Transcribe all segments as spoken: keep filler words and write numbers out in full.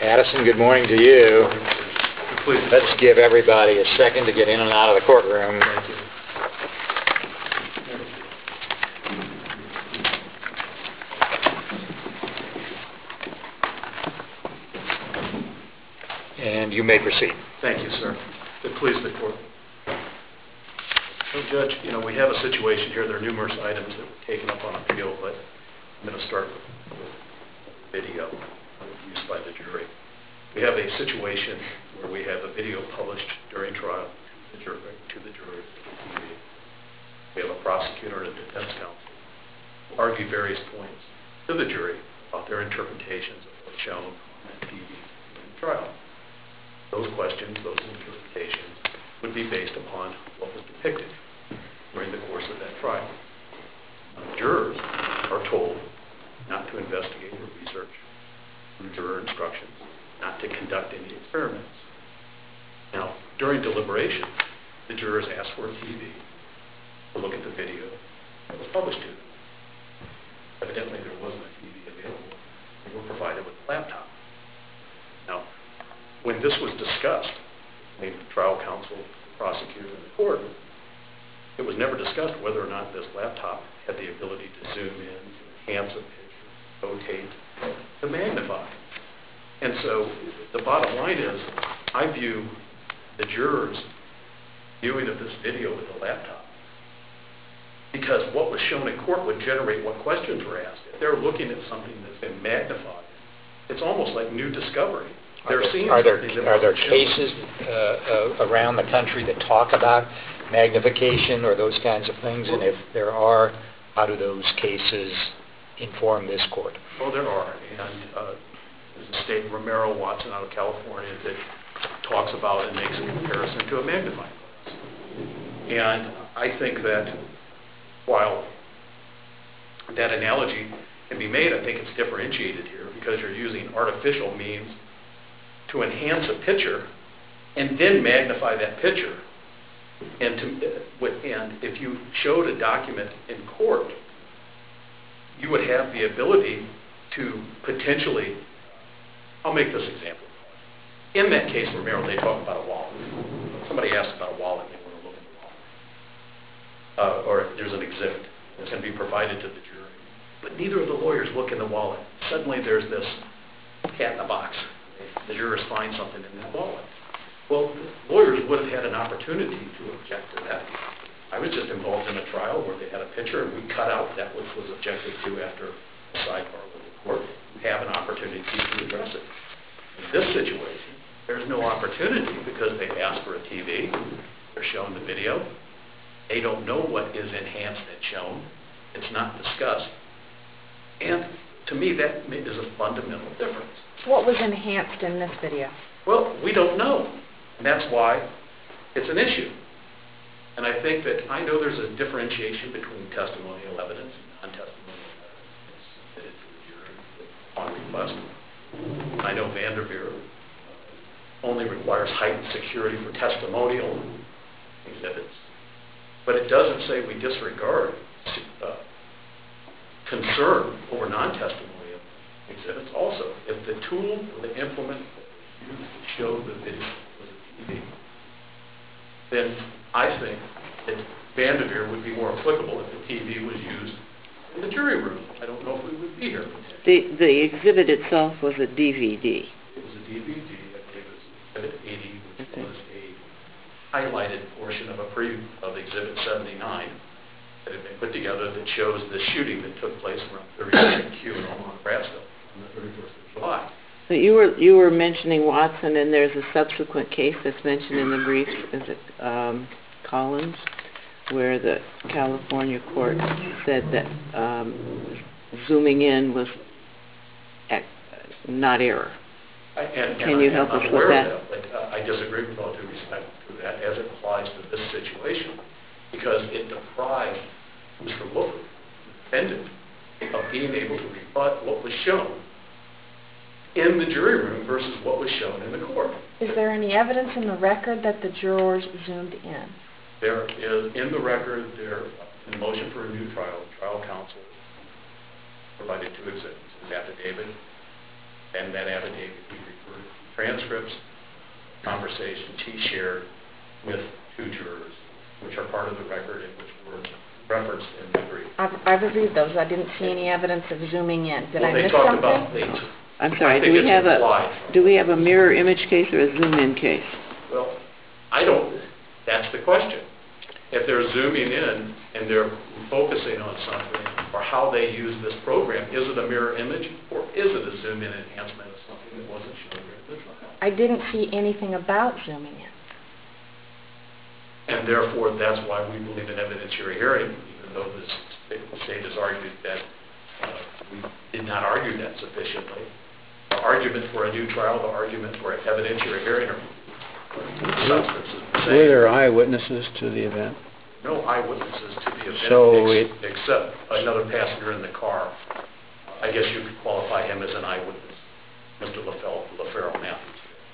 Addison, good morning to you. Please. Let's give everybody a second to get in and out of the courtroom. Thank you. And you may proceed. Thank you, sir. Please, the court. So, Judge, you know, we have a situation here. There are numerous items that were taken up on appeal, but I'm going to start with video used by the jury. We have a situation where we have a video published during trial to the jury, to the jury, T V. We have a prosecutor and a defense counsel who argue various points to the jury about their interpretations of what's shown on T V in the trial. Those questions, those interpretations, would be based upon what was depicted during the course of that trial. Now, jurors are told not to investigate or research through juror instructions, not to conduct any experiments. Now, during deliberation, the jurors asked for a T V to look at the video that was published to them. Evidently, there wasn't a T V available. They were provided with a laptop. Now, when this was discussed, the trial counsel, the prosecutor, and the court, it was never discussed whether or not this laptop had the ability to zoom in, to enhance a picture, rotate, to magnify. And so the bottom line is, I view the jurors' viewing of this video with a laptop, because what was shown in court would generate what questions were asked. If they're looking at something that's been magnified, it's almost like new discovery. Are there, are there, are there cases uh, uh, around the country that talk about magnification or those kinds of things? And if there are, how do those cases inform this court? Well, there are. And uh, there's a state, Romero Watson out of California, that talks about and makes a comparison to a magnifying glass. And I think that while that analogy can be made, I think it's differentiated here because you're using artificial means to enhance a picture and then magnify that picture. And, to, and if you showed a document in court, you would have the ability to potentially, I'll make this example. In that case, Romero, they talk about a wallet. Somebody asked about a wallet, they want to look at the wallet. Uh, or there's an exhibit that's going to be provided to the jury. But neither of the lawyers look in the wallet. Suddenly there's this cat in the box. The jurors find something in that wallet. Well, lawyers would have had an opportunity to object to that. I was just involved in a trial where they had a picture and we cut out that which was objected to after a sidebar with the court. We have an opportunity to address it. In this situation, there's no opportunity because they asked for a T V. They're shown the video. They don't know what is enhanced and shown. It's not discussed. And to me, that is a fundamental difference. What was enhanced in this video? Well, we don't know. And that's why it's an issue. And I think that I know there's a differentiation between testimonial evidence and non-testimonial evidence submitted to the jury on request. I know Vanderveer only requires heightened security for testimonial exhibits. But it doesn't say we disregard uh, concern over non-testimonial exhibits also. If the tool or the implement used to show the video was a T V, then I think that Vanderveer would be more applicable if the T V was used in the jury room. I don't know if we would be here. The the exhibit itself was a D V D. It was a D V D. I believe it was Exhibit eighty, which okay. was a highlighted portion of a preview of Exhibit seventy-nine that had been put together that shows the shooting that took place around thirty-second Q in Omaha, Nebraska on the thirty-first of July. So you were you were mentioning Watson, and there's a subsequent case that's mentioned in the brief. Is it um, Collins, where the California court said that um, zooming in was not error. I, and, Can and you I, help I'm us aware with that? Of that but, uh, I disagree with all due respect to that as it applies to this situation because it deprived Mister Wolford, the defendant, of being able to rebut what was shown in the jury room versus what was shown in the court. Is there any evidence in the record that the jurors zoomed in? There is, in the record, there, in the motion for a new trial, trial counsel provided two exhibits, his affidavit and that affidavit he referred to transcripts, conversations he shared with two jurors, which are part of the record and which were referenced in the brief. I've, I've reviewed those. I didn't see any evidence of zooming in. Did well, I they miss talked something? About, they t- I'm sorry, I do think we it's have a, implied. do we have a mirror image case or a zoom-in case? Well, I don't, that's the question. If they're zooming in and they're focusing on something, or how they use this program, is it a mirror image, or is it a zoom-in enhancement of something that wasn't shown during the trial? I didn't see anything about zooming in. And therefore, that's why we believe in evidentiary hearing, even though the state has argued that uh, we did not argue that sufficiently. The argument for a new trial, the argument for an evidentiary hearing are substances the same. Were there eyewitnesses to the event? No eyewitnesses to the event, So ex- it, except another passenger in the car. I guess you could qualify him as an eyewitness, Mister LaFaro Matthews.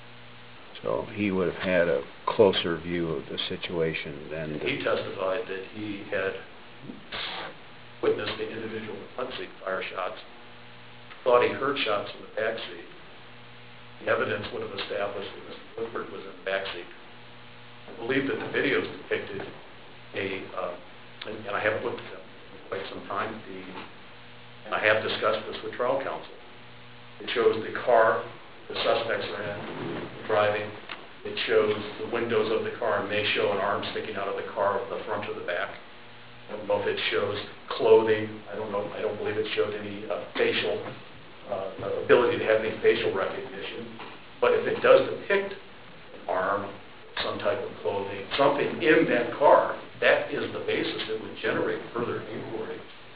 so he would have had a closer view of the situation than the, He testified that he had witnessed the individual in the front seat fire shots, thought he heard shots in the back seat. The evidence would have established that Mister Woodford was in the back seat. I believe that the videos depicted a, uh, and, and I haven't looked at them in quite some time, the, and I have discussed this with trial counsel. It shows the car the suspects are in, driving. It shows the windows of the car, and may show an arm sticking out of the car, the front or the back. I don't know if it shows clothing. I don't know. I don't believe it showed any uh, facial uh, ability to have any facial recognition. But if it does depict an arm, some type of clothing, something in that car, that is the basis that would generate further inquiry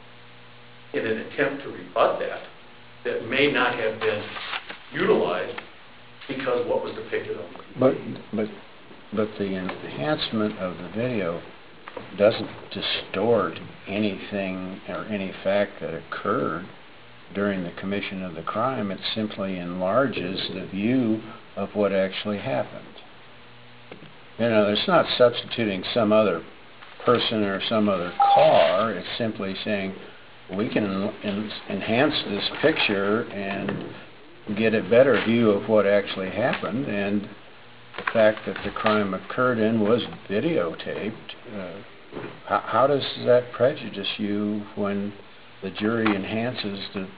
in an attempt to rebut that, that may not have been utilized because what was depicted on the T V. but, but, but the enhancement of the video doesn't distort anything or any fact that occurred during the commission of the crime. It simply enlarges the view of what actually happened. You know, it's not substituting some other person or some other car. It's simply saying we can en- en- enhance this picture and get a better view of what actually happened, and the fact that the crime occurred in was videotaped. Uh, how, how does that prejudice you when the jury enhances the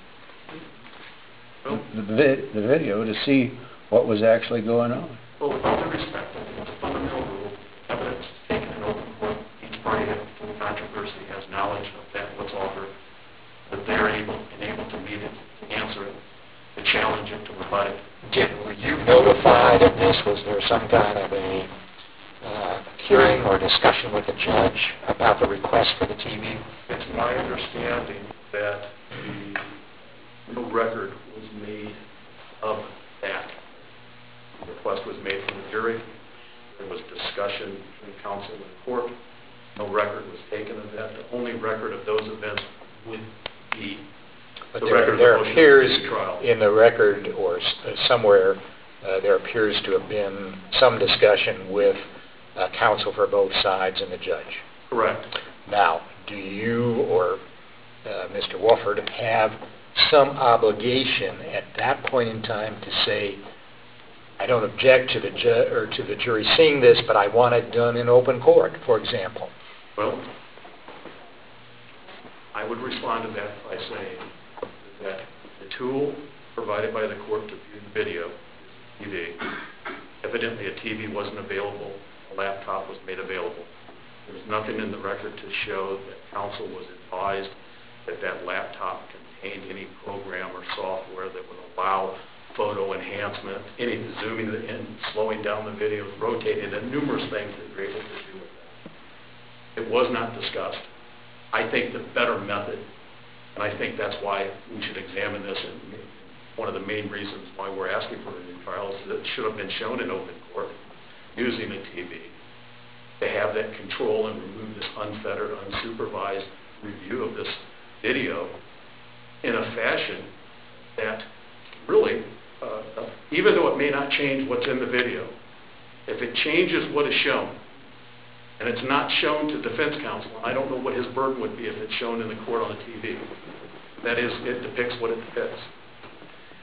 Well, the, vi- the video to see what was actually going on? well, with all due respect, it's a fundamental rule. Evidence is taken in open court. Each party in the controversy has knowledge of that, what's offered, that they're able and able to meet it, to answer it, to challenge it, to rebut it. Did, were you notified of this? Was there some kind of a uh, hearing or discussion with the judge about the request for the T V? It's my understanding that the, no record was made of that. The request was made from the jury. There was discussion between counsel and court. No record was taken of that. The only record of those events would be But the there, record of there the motion appears to trial. in the record or s- uh, somewhere uh, there appears to have been some discussion with uh, counsel for both sides and the judge. Correct. Now, do you or uh, Mister Wofford have some obligation at that point in time to say, I don't object to the ju- or to the jury seeing this, but I want it done in open court, for example? Well, I would respond to that by saying that the tool provided by the court to view the video is T V. Evidently, a T V wasn't available. A laptop was made available. There's nothing in the record to show that counsel was advised that that laptop contained any program or software that would allow photo enhancement, any zooming in, slowing down the video, rotating, and numerous things that you're able to do with that. It was not discussed. I think the better method, and I think that's why we should examine this, and one of the main reasons why we're asking for a new trial is that it should have been shown in open court using a T V to have that control and remove this unfettered, unsupervised review of this video in a fashion that really, uh, even though it may not change what's in the video, if it changes what is shown, and it's not shown to defense counsel, I don't know what his burden would be if it's shown in the court on the T V. That is, it depicts what it depicts.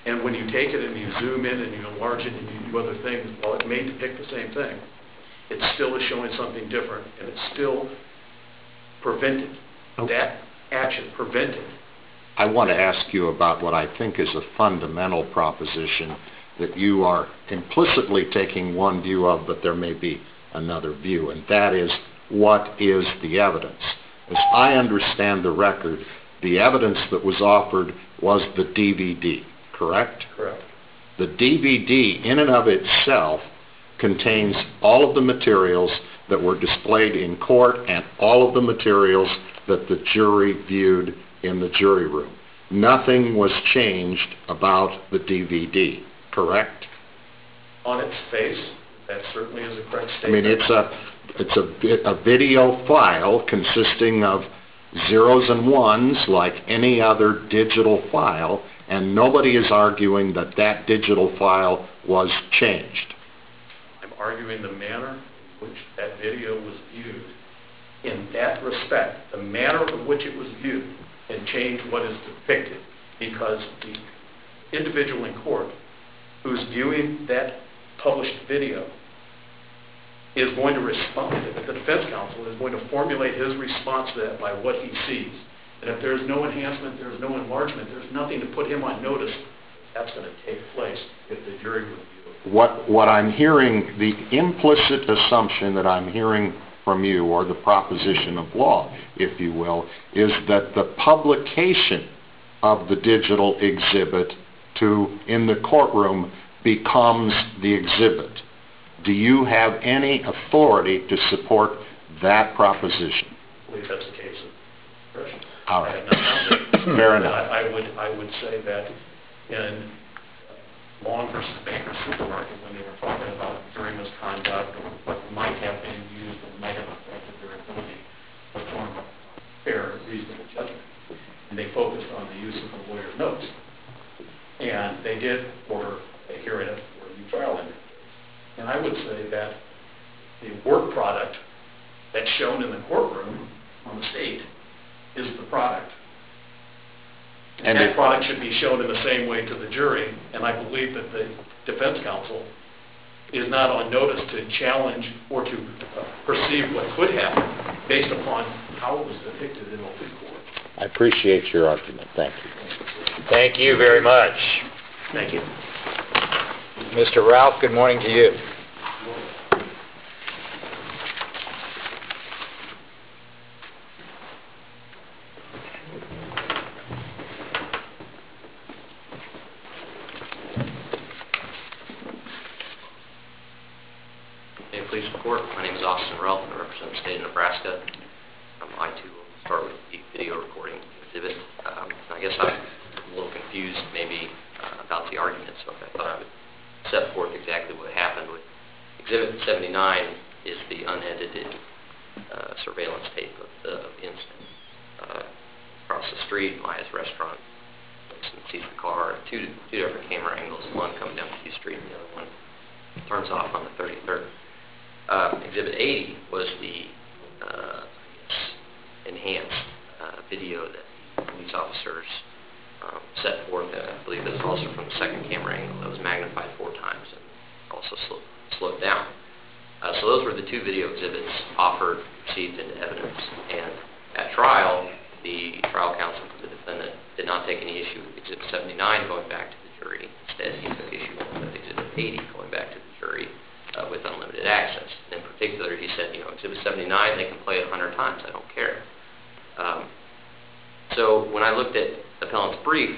And when you take it and you zoom in and you enlarge it and you do other things, while it may depict the same thing, it still is showing something different, and it's still prevented. That action prevented. I want to ask you about what I think is a fundamental proposition that you are implicitly taking one view of, but there may be another view, and that is, what is the evidence? As I understand the record, the evidence that was offered was the D V D, correct? Correct. The D V D in and of itself contains all of the materials that were displayed in court and all of the materials that the jury viewed in the jury room. Nothing was changed about the D V D, correct? On its face, that certainly is a correct I statement. mean, it's a it's a, vi- a video file consisting of zeros and ones like any other digital file, and nobody is arguing that that digital file was changed. I'm arguing the manner in which that video was viewed. In that respect, the manner in which it was viewed can change what is depicted, because the individual in court who's viewing that published video is going to respond, the defense counsel is going to formulate his response to that by what he sees. And if there's no enhancement, there's no enlargement, there's nothing to put him on notice that's going to take place if the jury review it. What, what I'm hearing, the implicit assumption that I'm hearing from you, or the proposition of law, if you will, is that the publication of the digital exhibit to in the courtroom becomes the exhibit. Do you have any authority to support that proposition? I believe that's the case of Gresham. All right. I have not found it. Fair enough. I, I would I would say that in Long versus Baker Supermarket, when they were talking about jury misconduct or what might have been used and might have affected their ability to form a fair, reasonable judgment, and they focused on the use of the lawyer's notes. And they did order a hearing for a new trial in it. And I would say that the work product that's shown in the courtroom on the state is the product. And, And that it- product should be shown in the same way to the jury, and I believe that the defense counsel is not on notice to challenge or to uh, perceive what could happen based upon how it was depicted in open court. I appreciate your argument. Thank you. Thank you very much. Thank you. Mister Ralph, good morning to you. May it please the court, my name is Austin Ralph, I represent the state of Nebraska. Um, I too will start with the video recording exhibit. Um, I guess I'm a little confused maybe uh, about the argument, so I thought I would set forth exactly what happened. With Exhibit seventy-nine is the unedited uh, surveillance tape of the incident. Uh, across the street, Maya's restaurant, Winston sees the car, two, two different camera angles, one coming down Q Street and the other one turns off on the thirty-third. Uh, Exhibit eighty was the uh, I guess, enhanced uh, video that the police officers um, set forth. And I believe it was also from the second camera angle that was magnified four times and also slow, slowed down. Uh, so those were the two video exhibits offered, received into evidence. And at trial, the trial counsel for the defendant did not take any issue with Exhibit seventy-nine going back to the jury. Instead, he took issue with Exhibit eighty going back to the jury uh, with unlimited access. And in particular, he said, you know, Exhibit seventy-nine, they can play it a hundred times. I don't care. Um, so when I looked at the appellant's brief,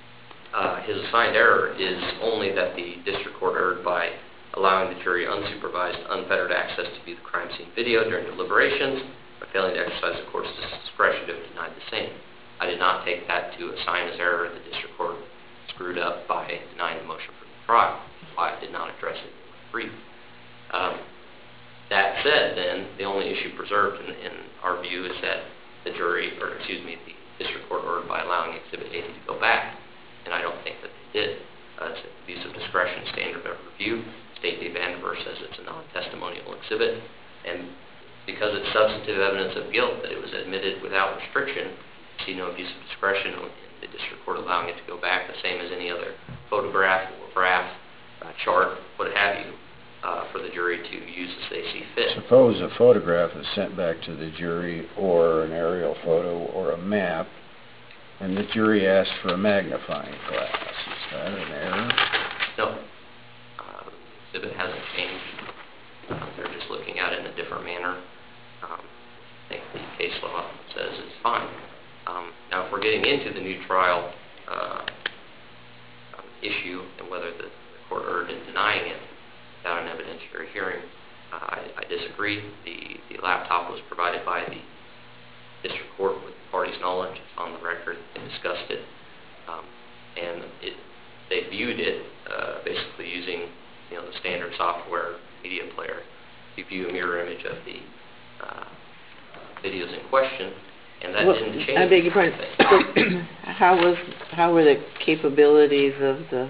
uh, his assigned error is only that the district court erred by allowing the jury unsupervised, unfettered access to view the crime scene video during deliberations, by failing to exercise the court's discretion to have denied the same. I did not take that to assign as error. The district court screwed up by denying the motion for the trial. That's why I did not address it in my brief. Um, that said, then, the only issue preserved in, in our view is that the jury, or excuse me, the district court ordered by allowing Exhibit eighty to go back, and I don't think that they did. Uh, it's an abuse of discretion standard of review. State v. Vandiver says it's a non-testimonial exhibit, and because it's substantive evidence of guilt that it was admitted without restriction, I see no abuse of discretion in the district court allowing it to go back, the same as any other photograph or graph, uh, chart, what have you, uh, for the jury to use as they see fit. Suppose a photograph is sent back to the jury, or an aerial photo, or a map, and the jury asks for a magnifying glass. Is that an error? No. Uh, the exhibit hasn't changed. Uh, they're just looking at it in a different manner. Um, I think the case law says it's fine. Um, now, if we're getting into the new trial uh, um, issue and whether the, the court erred in denying it without an evidentiary hearing, uh, I, I disagree. The, the laptop was provided by the district court with the party's knowledge. It's on the record. They discussed it. Um, and it, they viewed it uh, basically using you know, the standard software media player to view a mirror image of the uh, videos in question, and that Well, didn't change. I beg your pardon. How was how were the capabilities of the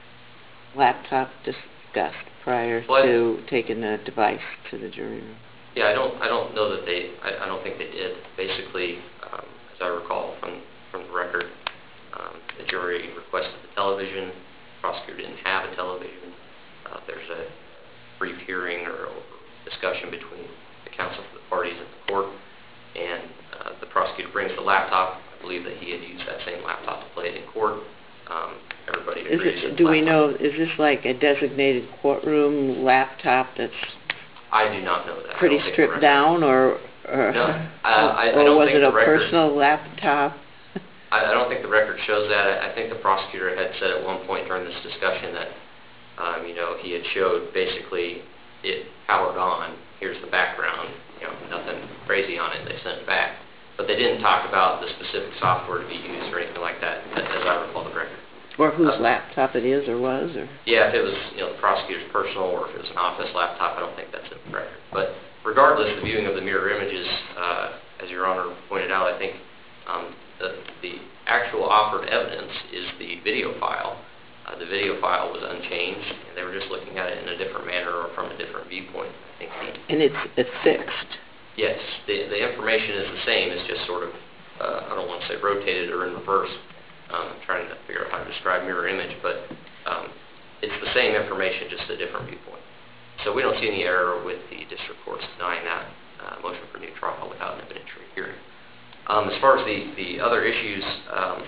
laptop discussed prior Well, to taking the device to the jury room? Yeah, I don't I don't know that they I, I don't think they did. Basically, um, as I recall from from the record, um, the jury requested the television. The prosecutor didn't have a television. Uh, there's a brief hearing or discussion between the counsel for the parties and the court, and uh, the prosecutor brings the laptop. I believe that he had used that same laptop to play it in court. Um, everybody Is agrees. it, with do the we know, laptop. is this like a designated courtroom laptop that's I do not know that. I pretty don't think the stripped record- down, or or, No, uh, I, I or don't was think it a the record, personal laptop? I, I don't think the record shows that. I, I think the prosecutor had said at one point during this discussion that, um, you know, he had showed basically it powered on. Here's the background. You know, nothing crazy on it. They sent it back, but they didn't talk about the specific software to be used or anything like that, as I recall the record. Or whose Uh, laptop it is or was? Or Yeah, if it was, you know, the prosecutor's personal or if it was an office laptop, I don't think that's in the record. But regardless, the viewing of the mirror images, uh, as Your Honor pointed out, I think um, the, the actual offered evidence is the video file. Uh, the video file was unchanged, and they were just looking at it in a different manner or from a different viewpoint. I think the, and it's it's fixed. yes, the, the information is the same. It's just sort of, uh, I don't want to say rotated or in reverse. Um, I'm trying to figure out how to describe mirror image, but um, it's the same information, just a different viewpoint. So we don't see any error with the district courts denying that uh, motion for new trial without an evidentiary hearing. Um, as far as the, the other issues, um,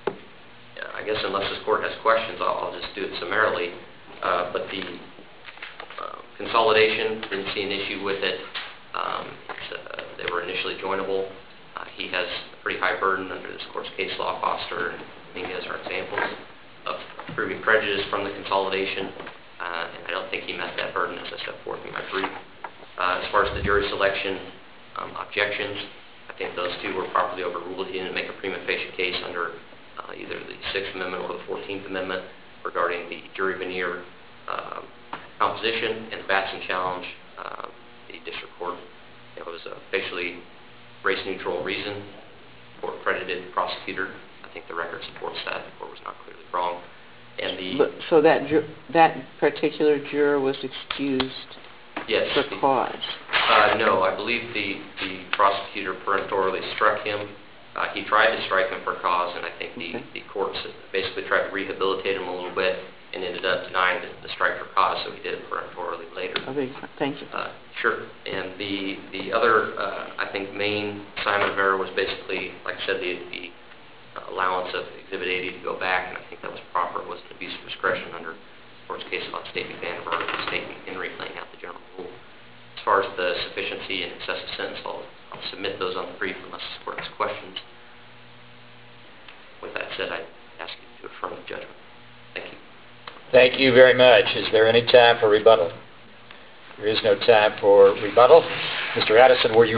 I guess unless this court has questions, I'll, I'll just do it summarily. Uh, but the uh, consolidation, didn't see an issue with it. Um, it's, uh, they were initially joinable. Uh, he has a pretty high burden under this court's case law. Foster and Dominguez are examples of proving prejudice from the consolidation, uh, and I don't think he met that burden as I set forth in my brief. Uh, as far as the jury selection um, objections, I think those two were properly overruled. He didn't make a prima facie case under uh, either the Sixth Amendment or the Fourteenth Amendment regarding the jury veneer uh, composition and the Batson challenge. Uh, the district court, it was a facially race-neutral reason. The court credited the prosecutor. I think the record supports that. The court was not clearly wrong. And the But, so that ju- that particular juror was excused yes, for the, cause. uh, no, I believe the the prosecutor peremptorily struck him. Uh, he tried to strike him for cause, and I think the Okay. the courts basically tried to rehabilitate him a little bit and ended up denying the, the strike for cause. So he did it peremptorily later. I beg your- Thank you. Uh, sure. And the the other, uh, I think, main assignment of error was basically, like I said, the, the allowance of Exhibit eighty to go back, and I think that was proper. It wasn't abuse of discretion under the court's case about State v. Vandenberg and State v. Henry laying out the general rule. As far as the sufficiency and excessive sentence, I'll, I'll submit those on the brief unless the court has questions. With that said, I ask you to affirm the judgment. Thank you. Thank you very much. Is there any time for rebuttal? There is no time for rebuttal. Mister Addison, were you